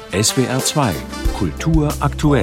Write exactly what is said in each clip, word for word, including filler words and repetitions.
S W R zwei Kultur aktuell.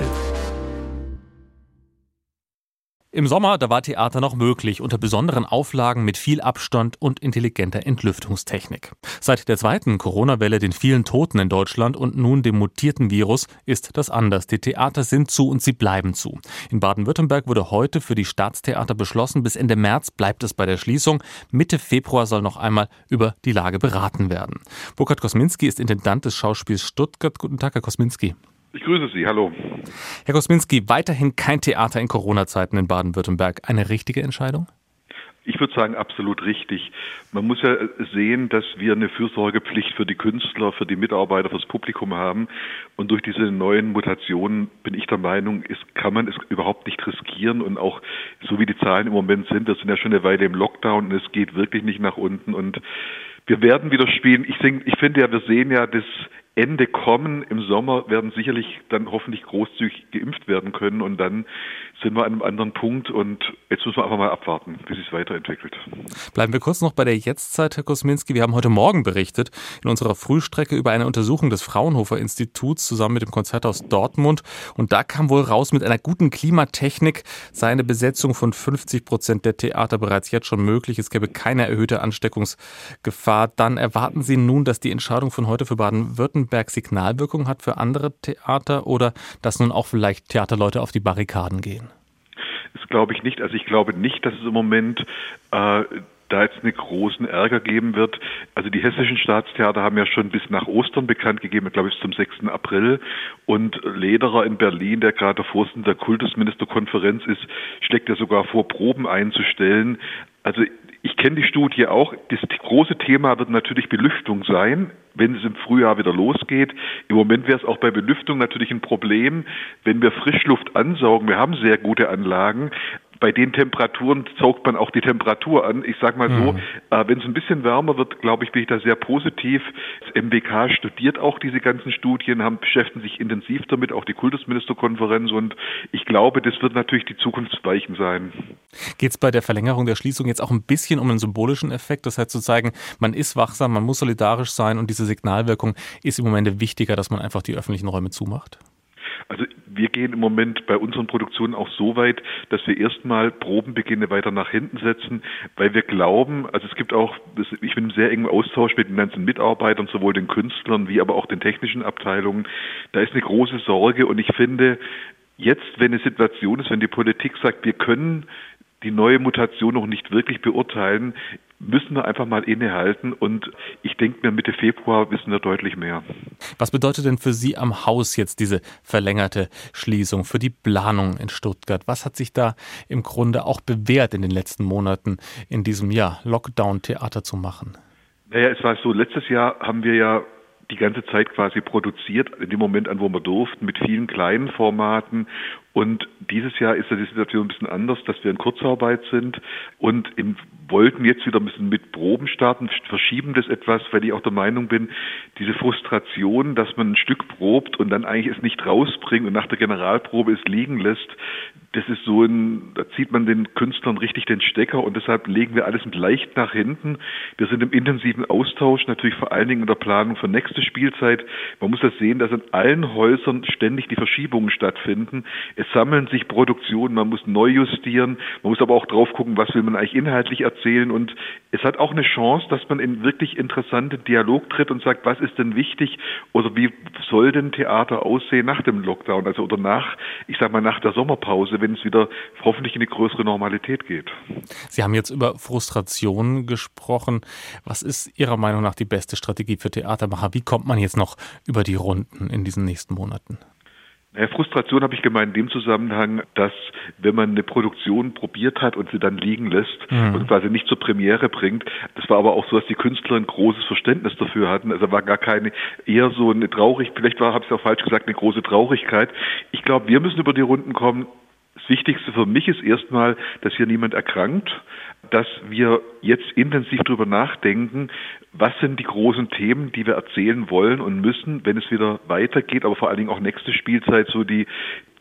Im Sommer, da war Theater noch möglich, unter besonderen Auflagen mit viel Abstand und intelligenter Entlüftungstechnik. Seit der zweiten Corona-Welle, den vielen Toten in Deutschland und nun dem mutierten Virus, ist das anders. Die Theater sind zu und sie bleiben zu. In Baden-Württemberg wurde heute für die Staatstheater beschlossen, bis Ende März bleibt es bei der Schließung. Mitte Februar soll noch einmal über die Lage beraten werden. Burkhard Kosminski ist Intendant des Schauspiels Stuttgart. Guten Tag, Herr Kosminski. Ich grüße Sie, hallo. Herr Kosminski, weiterhin kein Theater in Corona-Zeiten in Baden-Württemberg. Eine richtige Entscheidung? Ich würde sagen, absolut richtig. Man muss ja sehen, dass wir eine Fürsorgepflicht für die Künstler, für die Mitarbeiter, fürs Publikum haben. Und durch diese neuen Mutationen bin ich der Meinung, ist, kann man es überhaupt nicht riskieren. Und auch so wie die Zahlen im Moment sind, wir sind ja schon eine Weile im Lockdown und es geht wirklich nicht nach unten. Und wir werden wieder spielen. Ich, denk, ich finde ja, wir sehen ja das Ende kommen. Im Sommer werden sicherlich dann hoffentlich großzügig geimpft werden können und dann sind wir an einem anderen Punkt und jetzt müssen wir einfach mal abwarten, wie sich es weiterentwickelt. Bleiben wir kurz noch bei der Jetztzeit, Herr Kosminski. Wir haben heute Morgen berichtet in unserer Frühstrecke über eine Untersuchung des Fraunhofer Instituts zusammen mit dem Konzerthaus Dortmund und da kam wohl raus, mit einer guten Klimatechnik sei eine Besetzung von fünfzig Prozent der Theater bereits jetzt schon möglich. Es gäbe keine erhöhte Ansteckungsgefahr. Dann erwarten Sie nun, dass die Entscheidung von heute für Baden-Württemberg Signalwirkung hat für andere Theater oder dass nun auch vielleicht Theaterleute auf die Barrikaden gehen? Das glaube ich nicht. Also ich glaube nicht, dass es im Moment äh, da jetzt einen großen Ärger geben wird. Also die hessischen Staatstheater haben ja schon bis nach Ostern bekannt gegeben, glaube ich bis zum sechsten April. Und Lederer in Berlin, der gerade Vorsitzender der Kultusministerkonferenz ist, schlägt ja sogar vor, Proben einzustellen. Also ich kenne die Studie auch. Das große Thema wird natürlich Belüftung sein, wenn es im Frühjahr wieder losgeht. Im Moment wäre es auch bei Belüftung natürlich ein Problem, wenn wir Frischluft ansaugen. Wir haben sehr gute Anlagen. Bei den Temperaturen saugt man auch die Temperatur an. Ich sage mal so, mhm. äh, wenn es ein bisschen wärmer wird, glaube ich, bin ich da sehr positiv. Das M B K studiert auch diese ganzen Studien, haben, beschäftigen sich intensiv damit, auch die Kultusministerkonferenz. Und ich glaube, das wird natürlich die Zukunftsweichen sein. Geht es bei der Verlängerung der Schließung jetzt auch ein bisschen um einen symbolischen Effekt? Das heißt zu zeigen, man ist wachsam, man muss solidarisch sein und diese Signalwirkung ist im Moment wichtiger, dass man einfach die öffentlichen Räume zumacht? Also wir gehen im Moment bei unseren Produktionen auch so weit, dass wir erstmal Probenbeginne weiter nach hinten setzen, weil wir glauben, also es gibt auch, ich bin im sehr engen Austausch mit den ganzen Mitarbeitern, sowohl den Künstlern wie aber auch den technischen Abteilungen. Da ist eine große Sorge und ich finde, jetzt, wenn eine Situation ist, wenn die Politik sagt, wir können die neue Mutation noch nicht wirklich beurteilen, müssen wir einfach mal innehalten und ich denke mir, Mitte Februar wissen wir deutlich mehr. Was bedeutet denn für Sie am Haus jetzt diese verlängerte Schließung, für die Planung in Stuttgart? Was hat sich da im Grunde auch bewährt in den letzten Monaten, in diesem Jahr Lockdown-Theater zu machen? Naja, es war so, letztes Jahr haben wir ja die ganze Zeit quasi produziert, in dem Moment an, wo wir durften, mit vielen kleinen Formaten. Und dieses Jahr ist ja die Situation ein bisschen anders, dass wir in Kurzarbeit sind und in, wollten jetzt wieder ein bisschen mit Proben starten, verschieben das etwas, weil ich auch der Meinung bin, diese Frustration, dass man ein Stück probt und dann eigentlich es nicht rausbringt und nach der Generalprobe es liegen lässt, das ist so ein, da zieht man den Künstlern richtig den Stecker und deshalb legen wir alles leicht nach hinten. Wir sind im intensiven Austausch, natürlich vor allen Dingen in der Planung für nächste Spielzeit. Man muss das sehen, dass in allen Häusern ständig die Verschiebungen stattfinden. Es sammeln sich Produktionen, man muss neu justieren, man muss aber auch drauf gucken, was will man eigentlich inhaltlich erzählen und es hat auch eine Chance, dass man in wirklich interessanten Dialog tritt und sagt, was ist denn wichtig oder wie soll denn Theater aussehen nach dem Lockdown, also oder nach, ich sag mal nach der Sommerpause, wenn es wieder hoffentlich in eine größere Normalität geht. Sie haben jetzt über Frustration gesprochen. Was ist Ihrer Meinung nach die beste Strategie für Theatermacher? Wie kommt man jetzt noch über die Runden in diesen nächsten Monaten? Ja, Frustration habe ich gemeint in dem Zusammenhang, dass wenn man eine Produktion probiert hat und sie dann liegen lässt mhm. und quasi nicht zur Premiere bringt, das war aber auch so, dass die Künstler ein großes Verständnis dafür hatten. Also war gar keine, eher so eine Traurigkeit, vielleicht war, habe ich es auch falsch gesagt, eine große Traurigkeit. Ich glaube, wir müssen über die Runden kommen. Das Wichtigste für mich ist erstmal, dass hier niemand erkrankt, dass wir jetzt intensiv darüber nachdenken, was sind die großen Themen, die wir erzählen wollen und müssen, wenn es wieder weitergeht, aber vor allen Dingen auch nächste Spielzeit, so die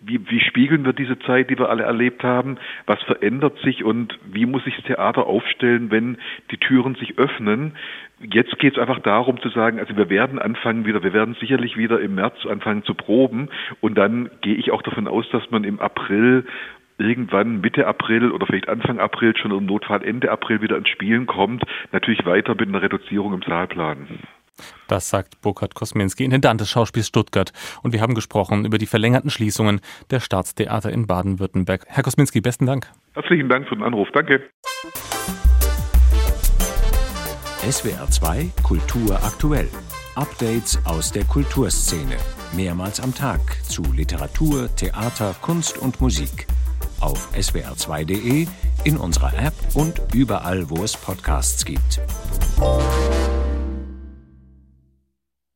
Wie, wie spiegeln wir diese Zeit, die wir alle erlebt haben? Was verändert sich und wie muss sich das Theater aufstellen, wenn die Türen sich öffnen? Jetzt geht es einfach darum zu sagen, also wir werden anfangen wieder, wir werden sicherlich wieder im März anfangen zu proben und dann gehe ich auch davon aus, dass man im April irgendwann Mitte April oder vielleicht Anfang April schon im Notfall Ende April wieder ins Spielen kommt, natürlich weiter mit einer Reduzierung im Saalplan. Das sagt Burkhard Kosminski, Intendant des Schauspiels Stuttgart. Und wir haben gesprochen über die verlängerten Schließungen der Staatstheater in Baden-Württemberg. Herr Kosminski, besten Dank. Herzlichen Dank für den Anruf. Danke. S W R zwei Kultur aktuell. Updates aus der Kulturszene. Mehrmals am Tag zu Literatur, Theater, Kunst und Musik. Auf S W R zwei Punkt de, in unserer App und überall, wo es Podcasts gibt.